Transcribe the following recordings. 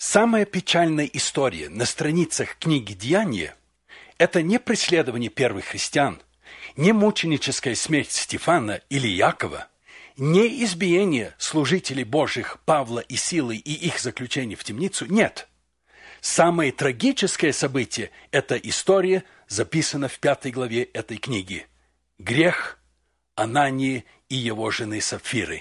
Самая печальная история на страницах книги «Деяния» – это не преследование первых христиан, не мученическая смерть Стефана или Якова, не избиение служителей Божьих Павла и Силы и их заключение в темницу. Нет. Самое трагическое событие – это история, записана в 5 главе этой книги. Грех Анании и его жены Сапфиры.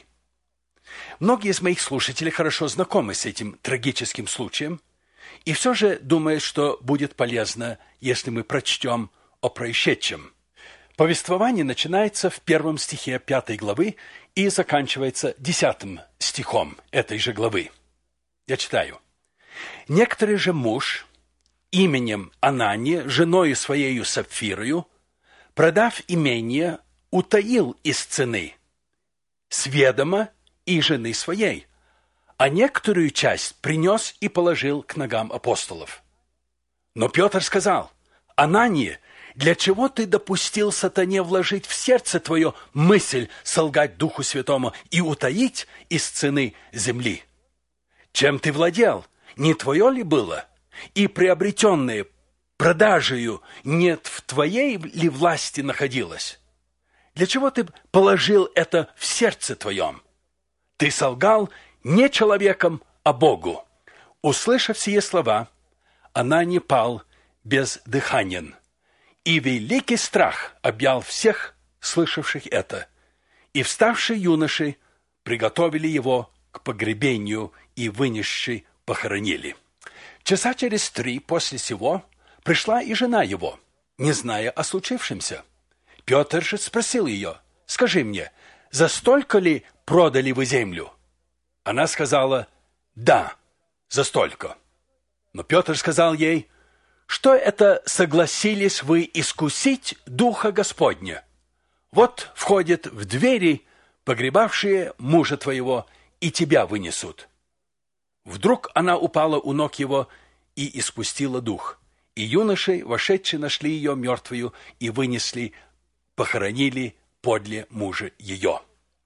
Многие из моих слушателей хорошо знакомы с этим трагическим случаем, и все же думают, что будет полезно, если мы прочтем о происшедшем. Повествование начинается в 1 стихе 5 главы и заканчивается 10 стихом этой же главы. Я читаю. «Некоторый же муж именем Анания, женою своею Сапфирою, продав имение, утаил из цены с ведома и жены своей, а некоторую часть принес и положил к ногам апостолов. Но Петр сказал: Анания, для чего ты допустил сатане вложить в сердце твое мысль солгать Духу Святому и утаить из цены земли? Чем ты владел? Не твое ли было? И приобретенное продажею нет в твоей ли власти находилось? Для чего ты положил это в сердце твоем? Ты солгал не человеком, а Богу». Услышав сие слова, Анания пал бездыханен, и великий страх объял всех, слышавших это. И вставшие юноши приготовили его к погребению и вынесши похоронили. Часа через 3 после сего пришла и жена его, не зная о случившемся. Петр же спросил ее: «Скажи мне, за столько ли продали вы землю?» Она сказала: «Да, за столько». Но Петр сказал ей: «Что это согласились вы искусить Духа Господня? Вот входят в двери погребавшие мужа твоего, и тебя вынесут». Вдруг она упала у ног его и испустила дух. И юноши, вошедшие, нашли ее мертвую и вынесли, похоронили подле мужа ее.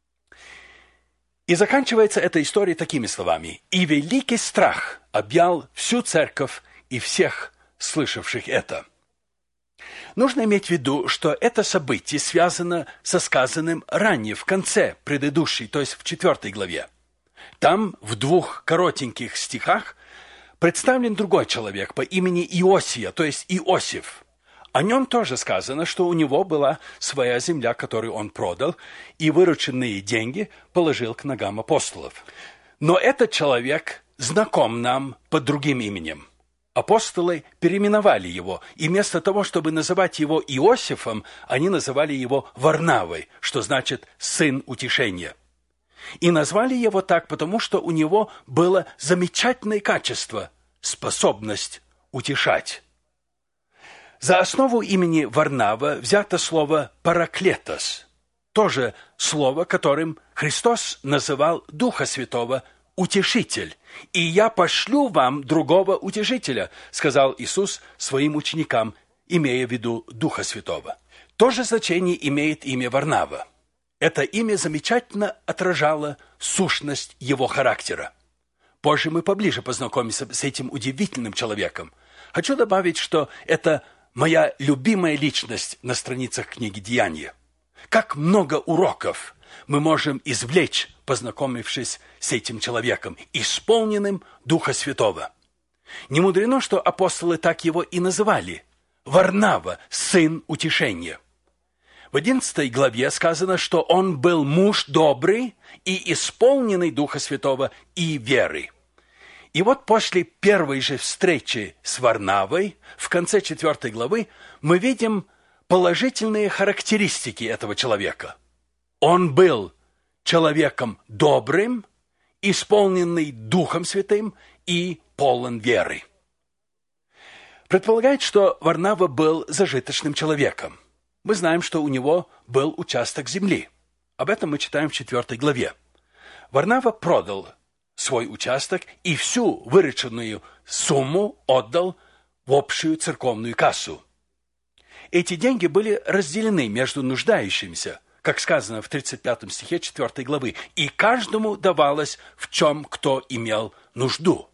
И заканчивается эта история такими словами: «И великий страх объял всю церковь и всех слышавших это». Нужно иметь в виду, что это событие связано со сказанным ранее, в конце предыдущей, то есть в 4 главе. Там, в 2 коротеньких стихах, представлен другой человек по имени Иосия, то есть Иосиф. О нем тоже сказано, что у него была своя земля, которую он продал, и вырученные деньги положил к ногам апостолов. Но этот человек знаком нам под другим именем. Апостолы переименовали его, и вместо того, чтобы называть его Иосифом, они называли его Варнавой, что значит «сын утешения». И назвали его так, потому что у него было замечательное качество – способность утешать. За основу имени Варнава взято слово «параклетос», тоже слово, которым Христос называл Духа Святого «утешитель». «И я пошлю вам другого утешителя», сказал Иисус своим ученикам, имея в виду Духа Святого. То же значение имеет имя Варнава. Это имя замечательно отражало сущность его характера. Позже мы поближе познакомимся с этим удивительным человеком. Хочу добавить, что это моя любимая личность на страницах книги «Деяния». Как много уроков мы можем извлечь, познакомившись с этим человеком, исполненным Духа Святого. Не мудрено, что апостолы так его и называли – Варнава, сын утешения. В 11 главе сказано, что он был муж добрый и исполненный Духа Святого и веры. И вот после первой же встречи с Варнавой, в конце 4 главы, мы видим положительные характеристики этого человека. Он был человеком добрым, исполненный Духом Святым и полон веры. Предполагает, что Варнава был зажиточным человеком. Мы знаем, что у него был участок земли. Об этом мы читаем в 4 главе. Варнава продал свой участок и всю вырученную сумму отдал в общую церковную кассу. Эти деньги были разделены между нуждающимися, как сказано в 35 стихе 4 главы, и каждому давалось, в чем кто имел нужду.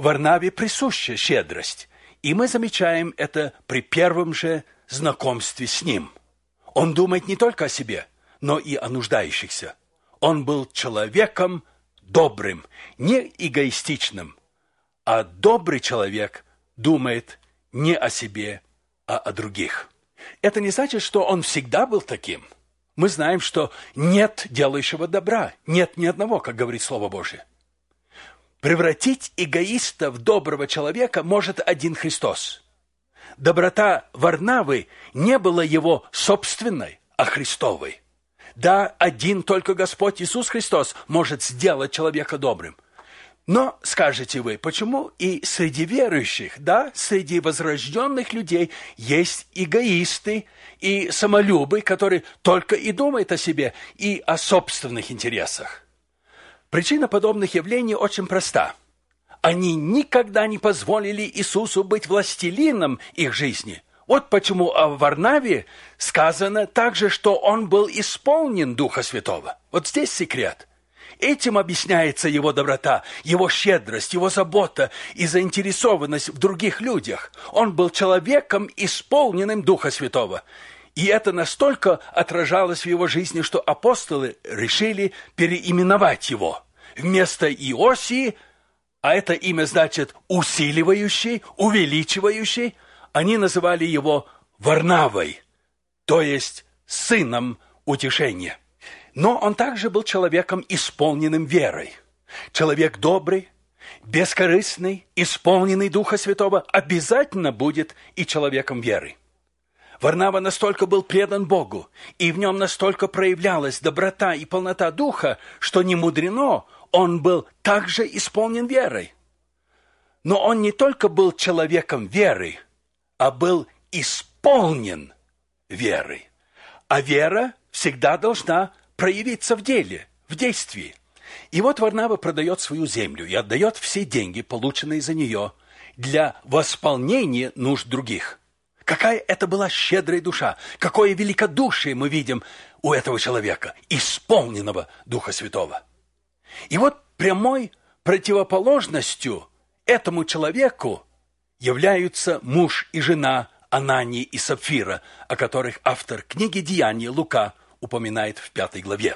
Варнаве присуща щедрость, и мы замечаем это при первом же знакомстве с ним. Он думает не только о себе, но и о нуждающихся. Он был человеком добрым, не эгоистичным, а добрый человек думает не о себе, а о других. Это не значит, что он всегда был таким. Мы знаем, что нет делающего добра, нет ни одного, как говорит Слово Божие. Превратить эгоиста в доброго человека может один Христос. Доброта Варнавы не была его собственной, а Христовой. Да, один только Господь Иисус Христос может сделать человека добрым. Но, скажете вы, почему и среди верующих, да, среди возрожденных людей есть эгоисты и самолюбы, которые только и думают о себе и о собственных интересах? Причина подобных явлений очень проста. Они никогда не позволили Иисусу быть властелином их жизни. Вот почему о Варнаве сказано также, что он был исполнен Духа Святого. Вот здесь секрет. Этим объясняется его доброта, его щедрость, его забота и заинтересованность в других людях. Он был человеком, исполненным Духа Святого. И это настолько отражалось в его жизни, что апостолы решили переименовать его. Вместо Иосии, а это имя значит усиливающий, увеличивающий, они называли его Варнавой, то есть сыном утешения. Но он также был человеком, исполненным верой. Человек добрый, бескорыстный, исполненный Духа Святого обязательно будет и человеком веры. Варнава настолько был предан Богу, и в нем настолько проявлялась доброта и полнота Духа, что не мудрено, он был также исполнен верой. Но он не только был человеком веры, а был исполнен верой. А вера всегда должна проявиться в деле, в действии. И вот Варнава продает свою землю и отдает все деньги, полученные за нее, для восполнения нужд других. Какая это была щедрая душа, какое великодушие мы видим у этого человека, исполненного Духа Святого. И вот прямой противоположностью этому человеку являются муж и жена Анании и Сапфира, о которых автор книги «Деяния» Лука упоминает в 5 главе.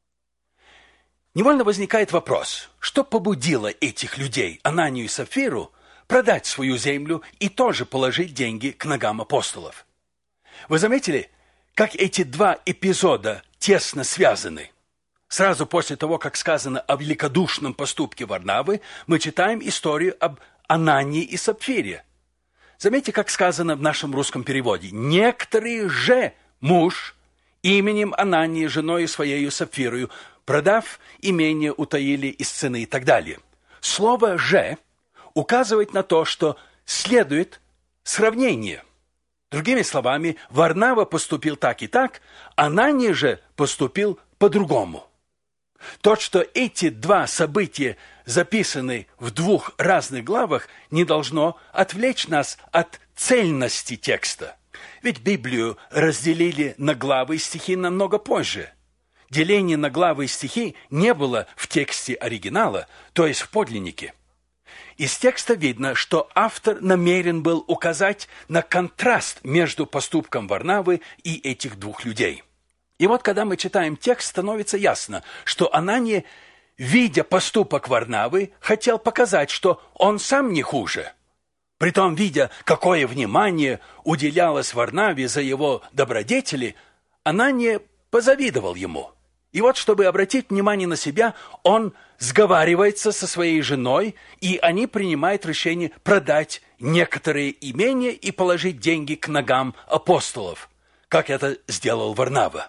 Невольно возникает вопрос, что побудило этих людей, Ананию и Сапфиру, продать свою землю и тоже положить деньги к ногам апостолов. Вы заметили, как эти два эпизода тесно связаны? Сразу после того, как сказано о великодушном поступке Варнавы, мы читаем историю об Анании и Сапфире. Заметьте, как сказано в нашем русском переводе. «Некоторые же муж именем Анании, женою своею Сапфирою, продав имение, утаили из цены» и так далее. Слово «же» указывает на то, что следует сравнение. Другими словами, Варнава поступил так и так, Анания же поступил по-другому. То, что эти два события записаны в двух разных главах, не должно отвлечь нас от цельности текста. Ведь Библию разделили на главы и стихи намного позже. Деление на главы и стихи не было в тексте оригинала, то есть в подлиннике. Из текста видно, что автор намерен был указать на контраст между поступком Варнавы и этих двух людей. И вот, когда мы читаем текст, становится ясно, что Анания, видя поступок Варнавы, хотел показать, что он сам не хуже. Притом, видя, какое внимание уделялось Варнаве за его добродетели, Анания позавидовал ему. И вот, чтобы обратить внимание на себя, он сговаривается со своей женой, и они принимают решение продать некоторые имения и положить деньги к ногам апостолов, как это сделал Варнава.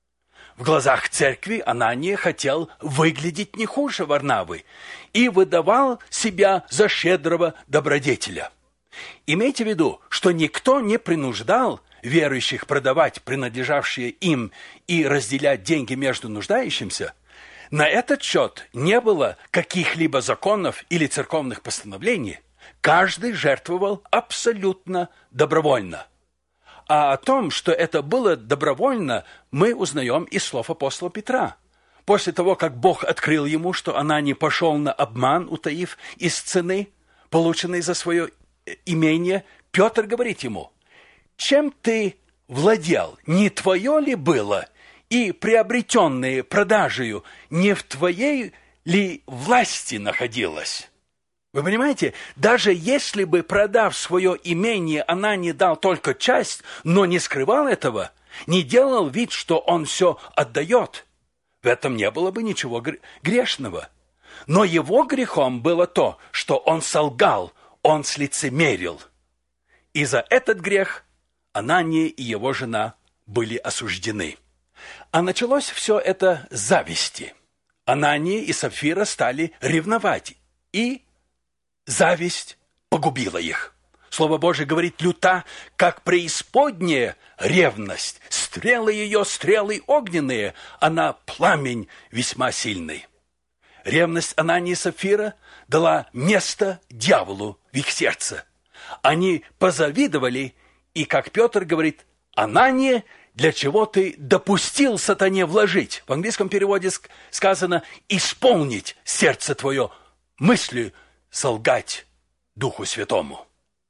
В глазах церкви Анания хотел выглядеть не хуже Варнавы и выдавал себя за щедрого добродетеля. Имейте в виду, что никто не принуждал верующих продавать принадлежавшие им и разделять деньги между нуждающимся. На этот счет не было каких-либо законов или церковных постановлений. Каждый жертвовал абсолютно добровольно. А о том, что это было добровольно, мы узнаем из слов апостола Петра. После того, как Бог открыл ему, что Анания пошел на обман, утаив из цены, полученный за свое имение, Петр говорит ему: «Чем ты владел, не твое ли было, и приобретенное продажею не в твоей ли власти находилось?» Вы понимаете, даже если бы, продав свое имение, Анания дал только часть, но не скрывал этого, не делал вид, что он все отдает, в этом не было бы ничего грешного. Но его грехом было то, что он солгал, он слицемерил. И за этот грех Анания и его жена были осуждены. А началось все это с зависти. Анания и Сапфира стали ревновать, и зависть погубила их. Слово Божие говорит: люта, как преисподняя ревность, стрелы ее, стрелы огненные, она пламень весьма сильный. Ревность Анании и Сапфира дала место дьяволу в их сердце. Они позавидовали, и, как Петр говорит: «Анания, для чего ты допустил сатане вложить?» В английском переводе сказано: «исполнить сердце твое мыслью, солгать Духу Святому».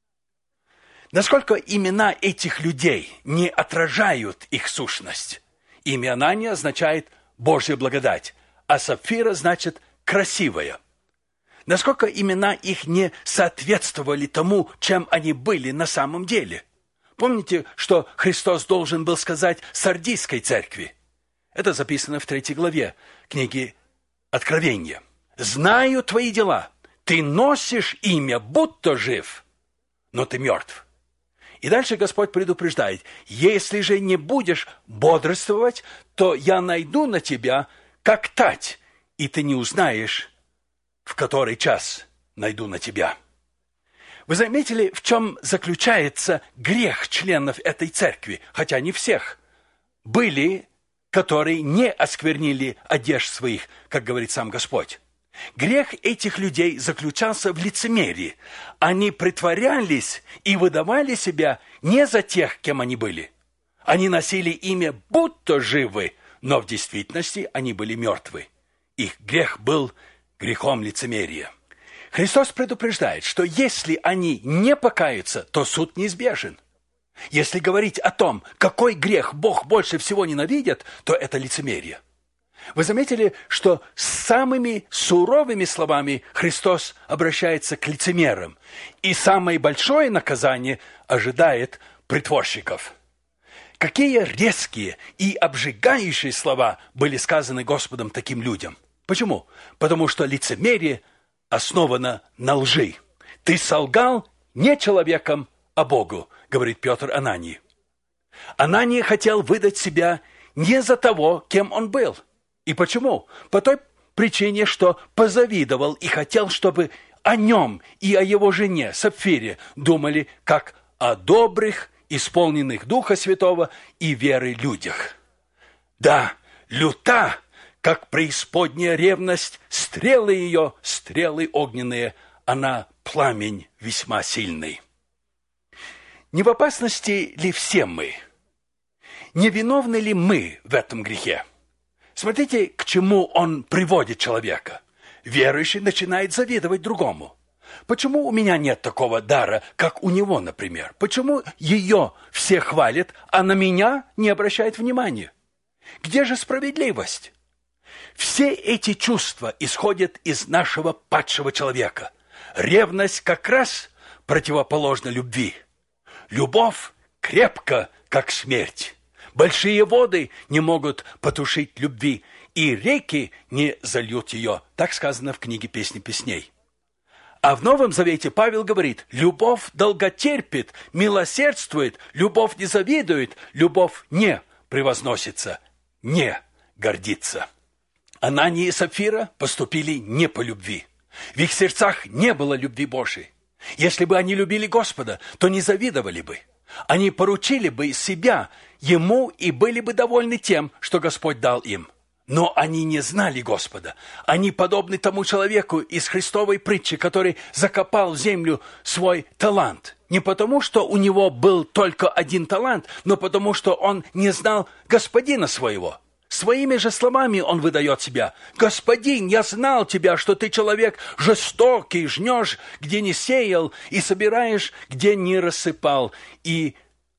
Насколько имена этих людей не отражают их сущность? Имя Анания означает «Божья благодать», а Сапфира значит «красивая». Насколько имена их не соответствовали тому, чем они были на самом деле? Помните, что Христос должен был сказать Сардийской церкви? Это записано в 3 главе книги Откровения. «Знаю твои дела. Ты носишь имя, будто жив, но ты мертв». И дальше Господь предупреждает: «Если же не будешь бодрствовать, то я найду на тебя, как тать, и ты не узнаешь, в который час найду на тебя». Вы заметили, в чем заключается грех членов этой церкви, хотя не всех? Были, которые не осквернили одежд своих, как говорит сам Господь. Грех этих людей заключался в лицемерии. Они притворялись и выдавали себя не за тех, кем они были. Они носили имя, будто живы, но в действительности они были мертвы. Их грех был грехом лицемерия. Христос предупреждает, что если они не покаются, то суд неизбежен. Если говорить о том, какой грех Бог больше всего ненавидит, то это лицемерие. Вы заметили, что с самыми суровыми словами Христос обращается к лицемерам, и самое большое наказание ожидает притворщиков. Какие резкие и обжигающие слова были сказаны Господом таким людям? Почему? Потому что лицемерие основано на лжи. «Ты солгал не человеком, а Богу», говорит Петр Анании. Анания хотел выдать себя не за того, кем он был. И почему? По той причине, что позавидовал и хотел, чтобы о нем и о его жене Сапфире думали как о добрых, исполненных Духа Святого и веры людях. Да, люта, как преисподняя ревность, стрелы ее, стрелы огненные, она пламень весьма сильный. Не в опасности ли все мы? Не виновны ли мы в этом грехе? Смотрите, к чему он приводит человека. Верующий начинает завидовать другому. Почему у меня нет такого дара, как у него, например? Почему ее все хвалят, а на меня не обращают внимания? Где же справедливость? Все эти чувства исходят из нашего падшего человека. Ревность как раз противоположна любви. Любовь крепка, как смерть. Большие воды не могут потушить любви, и реки не зальют ее. Так сказано в книге «Песни песней». А в Новом Завете Павел говорит: любовь долготерпит, милосердствует, любовь не завидует, любовь не превозносится, не гордится. Анания и Сапфира поступили не по любви. В их сердцах не было любви Божией. Если бы они любили Господа, то не завидовали бы. Они поручили бы себя Ему и были бы довольны тем, что Господь дал им. Но они не знали Господа. Они подобны тому человеку из Христовой притчи, который закопал в землю свой талант. Не потому, что у него был только один талант, но потому, что он не знал Господина своего. Своими же словами он выдает себя. «Господин, я знал тебя, что ты человек жестокий, жнешь, где не сеял, и собираешь, где не рассыпал». И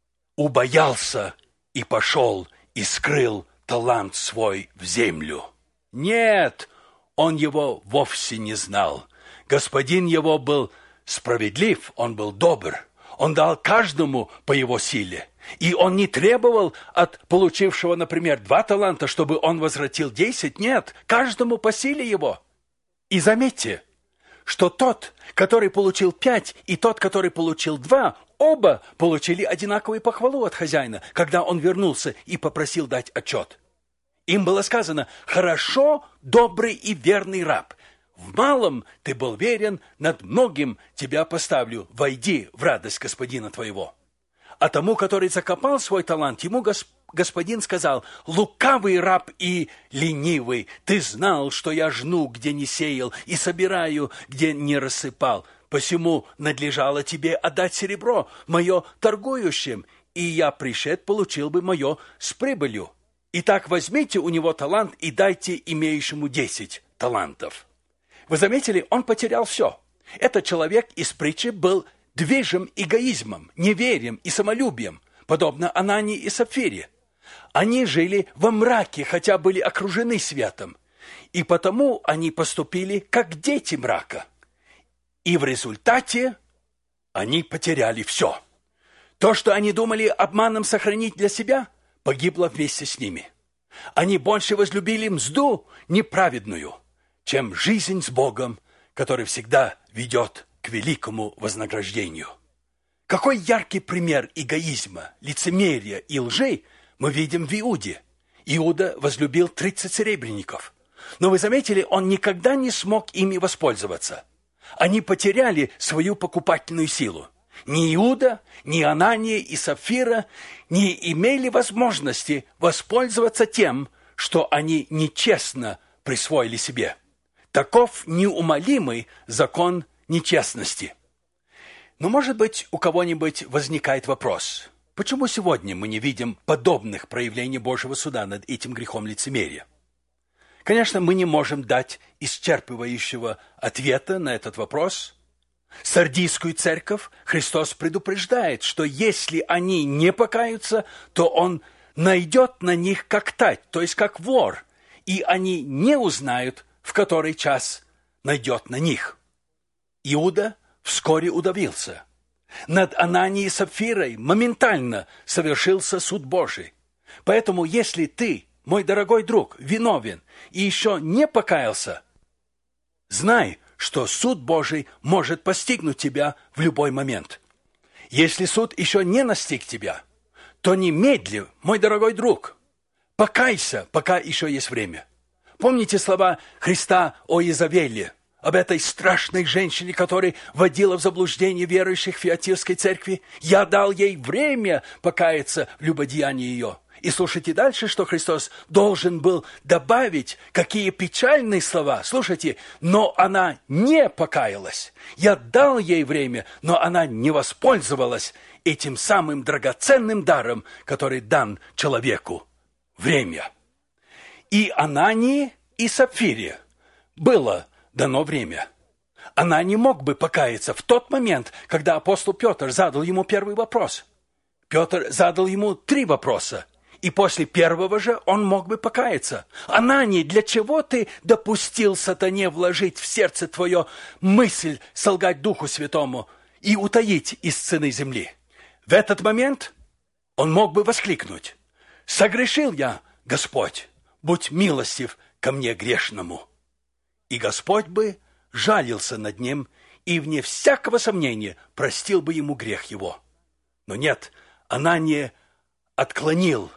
убоялся, и пошел, и скрыл талант свой в землю. Нет, он его вовсе не знал. Господин его был справедлив, он был добр. Он дал каждому по его силе. И он не требовал от получившего, например, 2 таланта, чтобы он возвратил 10. Нет, каждому по силе его. И заметьте, что тот, который получил 5, и тот, который получил 2, оба получили одинаковую похвалу от хозяина, когда он вернулся и попросил дать отчет. Им было сказано: «Хорошо, добрый и верный раб. В малом ты был верен, над многим тебя поставлю. Войди в радость господина твоего». А тому, который закопал свой талант, ему господин сказал: «Лукавый раб и ленивый, ты знал, что я жну, где не сеял, и собираю, где не рассыпал. Посему надлежало тебе отдать серебро мое торгующим, и я пришед получил бы мое с прибылью. Итак, возьмите у него талант и дайте имеющему 10 талантов». Вы заметили, он потерял все. Этот человек из притчи был движим эгоизмом, неверием и самолюбием, подобно Анании и Сапфире. Они жили во мраке, хотя были окружены светом, и потому они поступили как дети мрака. И в результате они потеряли все. То, что они думали обманом сохранить для себя, погибло вместе с ними. Они больше возлюбили мзду неправедную, чем жизнь с Богом, который всегда ведет к великому вознаграждению. Какой яркий пример эгоизма, лицемерия и лжи мы видим в Иуде. Иуда возлюбил 30 серебряников. Но вы заметили, он никогда не смог ими воспользоваться. Они потеряли свою покупательную силу. Ни Иуда, ни Анания и Сапфира не имели возможности воспользоваться тем, что они нечестно присвоили себе. Таков неумолимый закон нечестности. Но, может быть, у кого-нибудь возникает вопрос: почему сегодня мы не видим подобных проявлений Божьего суда над этим грехом лицемерия? Конечно, мы не можем дать исчерпывающего ответа на этот вопрос. Сардийскую церковь Христос предупреждает, что если они не покаются, то Он найдет на них как тать, то есть как вор, и они не узнают, в который час найдет на них. Иуда вскоре удавился. Над Ананией и Сапфирой моментально совершился суд Божий. Поэтому, если ты, мой дорогой друг, виновен и еще не покаялся, знай, что суд Божий может постигнуть тебя в любой момент. Если суд еще не настиг тебя, то немедли, мой дорогой друг, покайся, пока еще есть время. Помните слова Христа о Иезавеле, об этой страшной женщине, которая вводила в заблуждение верующих в Фиатирской церкви? «Я дал ей время покаяться в любодеянии ее». И слушайте дальше, что Христос должен был добавить, какие печальные слова. Слушайте, но она не покаялась. Я дал ей время, но она не воспользовалась этим самым драгоценным даром, который дан человеку. Время. И Анании, и Сапфире было дано время. Она не мог бы покаяться в тот момент, когда апостол Петр задал ему первый вопрос. Петр задал ему 3 вопроса, и после первого же он мог бы покаяться. Анания, для чего ты допустил сатане вложить в сердце твое мысль солгать Духу Святому и утаить из цены земли? В этот момент он мог бы воскликнуть: «Согрешил я, Господь, будь милостив ко мне грешному». И Господь бы жалился над ним и, вне всякого сомнения, простил бы ему грех его. Но нет, Анания отклонил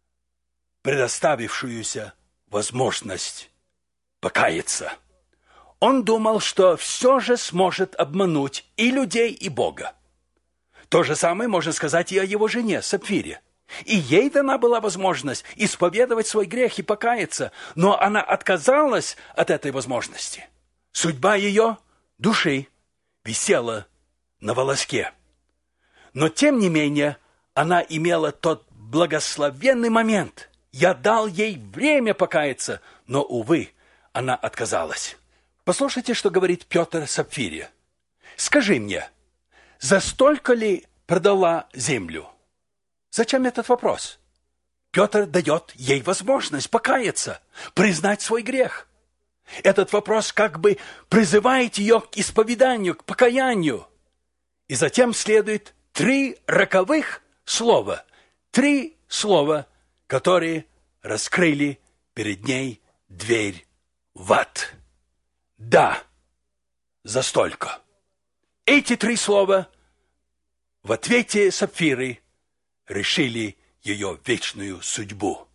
предоставившуюся возможность покаяться. Он думал, что все же сможет обмануть и людей, и Бога. То же самое можно сказать и о его жене Сапфире. И ей дана была возможность исповедовать свой грех и покаяться, но она отказалась от этой возможности. Судьба ее души висела на волоске. Но, тем не менее, она имела тот благословенный момент. Я дал ей время покаяться, но, увы, она отказалась. Послушайте, что говорит Петр Сапфире. Скажи мне, за столько ли продала землю? Зачем этот вопрос? Петр дает ей возможность покаяться, признать свой грех. Этот вопрос как бы призывает ее к исповеданию, к покаянию. И затем следует 3 роковых слова. 3 слова, которые раскрыли перед ней дверь в ад. Да, за столько. Эти 3 слова в ответе Сапфиры решили ее вечную судьбу,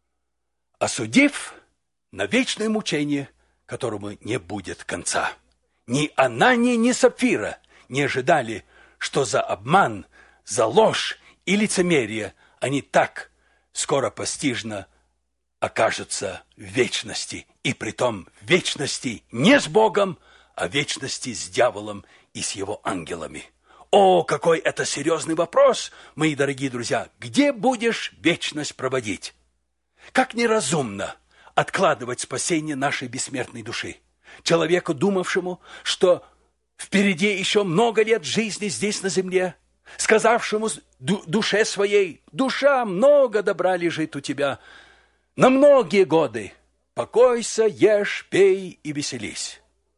осудив на вечное мучение, которому не будет конца. Ни Анания, ни Сапфира не ожидали, что за обман, за ложь и лицемерие они так скоро постижно окажутся в вечности, и притом в вечности не с Богом, а в вечности с дьяволом и с его ангелами. О, какой это серьезный вопрос, мои дорогие друзья! Где будешь вечность проводить? Как неразумно откладывать спасение нашей бессмертной души. Человеку, думавшему, что впереди еще много лет жизни здесь на земле, сказавшему душе своей: «Душа, много добра лежит у тебя на многие годы. Покойся, ешь, пей и веселись».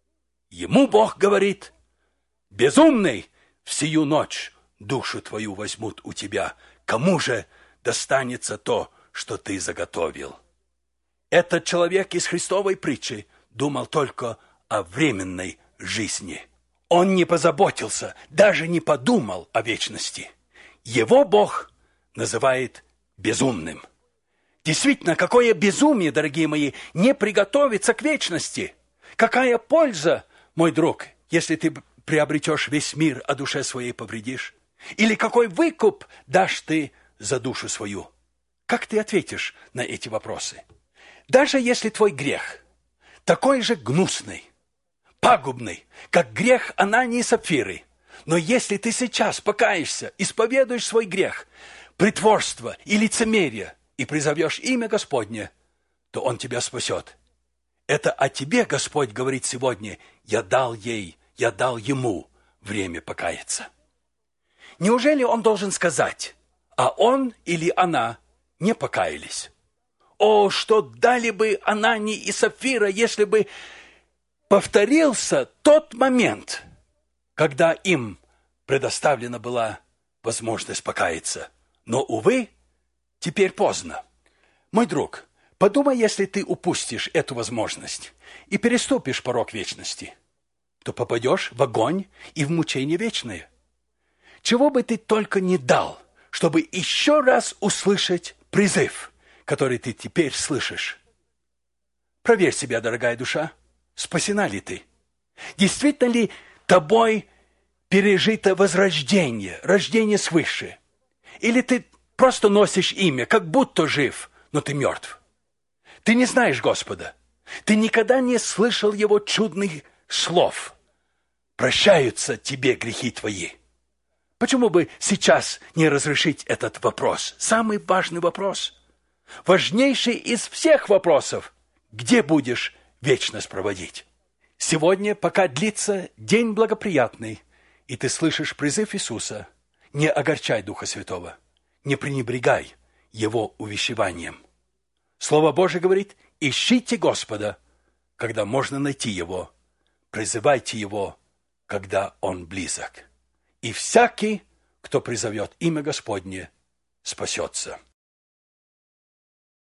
Ему Бог говорит: «Безумный, в сию ночь душу твою возьмут у тебя. Кому же достанется то, что ты заготовил?» Этот человек из Христовой притчи думал только о временной жизни. Он не позаботился, даже не подумал о вечности. Его Бог называет безумным. Действительно, какое безумие, дорогие мои, не приготовиться к вечности. Какая польза, мой друг, если ты приобретешь весь мир, а душе своей повредишь? Или какой выкуп дашь ты за душу свою? Как ты ответишь на эти вопросы? Даже если твой грех такой же гнусный, пагубный, как грех Анании и Сапфиры, но если ты сейчас покаешься, исповедуешь свой грех, притворство и лицемерие, и призовешь имя Господне, то Он тебя спасет. Это о тебе Господь говорит сегодня: я дал ему время покаяться. Неужели Он должен сказать, а он или она не покаялись? О, что дали бы Анания и Сапфира, если бы повторился тот момент, когда им предоставлена была возможность покаяться. Но, увы, теперь поздно. Мой друг, подумай, если ты упустишь эту возможность и переступишь порог вечности, то попадешь в огонь и в мучение вечное. Чего бы ты только не дал, чтобы еще раз услышать призыв, который ты теперь слышишь. Проверь себя, дорогая душа, спасена ли ты? Действительно ли тобой пережито возрождение, рождение свыше? Или ты просто носишь имя, как будто жив, но ты мертв? Ты не знаешь Господа. Ты никогда не слышал Его чудных слов. Прощаются тебе грехи твои. Почему бы сейчас не разрешить этот вопрос? Самый важный вопрос. Важнейший из всех вопросов. Где будешь вечность проводить? Сегодня, пока длится день благоприятный, и ты слышишь призыв Иисуса, не огорчай Духа Святого, не пренебрегай Его увещеванием. Слово Божие говорит: ищите Господа, когда можно найти Его, призывайте Его, когда Он близок. И всякий, кто призовет имя Господне, спасется.